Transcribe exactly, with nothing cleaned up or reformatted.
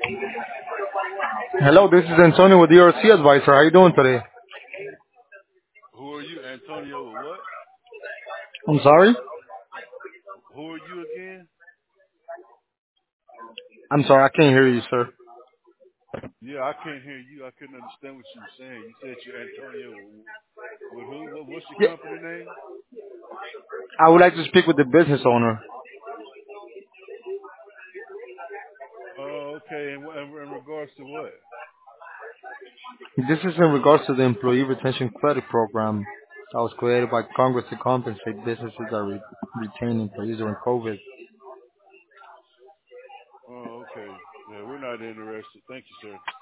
Hello, this is Antonio with the E R C Advisor. How you doing today? Who are you, Antonio? What? I'm sorry? Who are you again? I'm sorry, I can't hear you, sir. Yeah, I can't hear you. I couldn't understand what you were saying. You said you're Antonio. With who? What, what's your Yeah, company name? I would like to speak with the business owner. Oh, okay. In, in, in regards to what? This is in regards to the Employee Retention Credit Program that was created by Congress to compensate businesses that re- retain employees during COVID. Oh, okay. Yeah, we're not interested. Thank you, sir.